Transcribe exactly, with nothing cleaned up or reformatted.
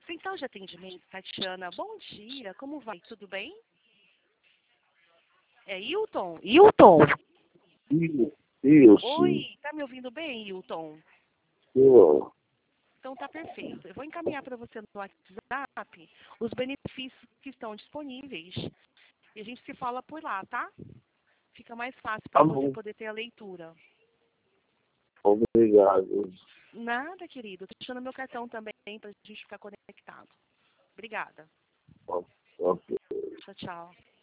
Central de atendimento, Tatiana. Bom dia, como vai? Tudo bem? É Hilton? Hilton? Isso. Oi, tá me ouvindo bem, Hilton? Eu, Então tá perfeito. Eu vou encaminhar para você no WhatsApp os benefícios que estão disponíveis. E a gente se fala por lá, tá? Fica mais fácil tá para você bom. poder ter a leitura. Obrigado. Nada, querido. Tô deixando meu cartão também para a gente ficar conectado. Obrigada. Ok. Tchau, tchau.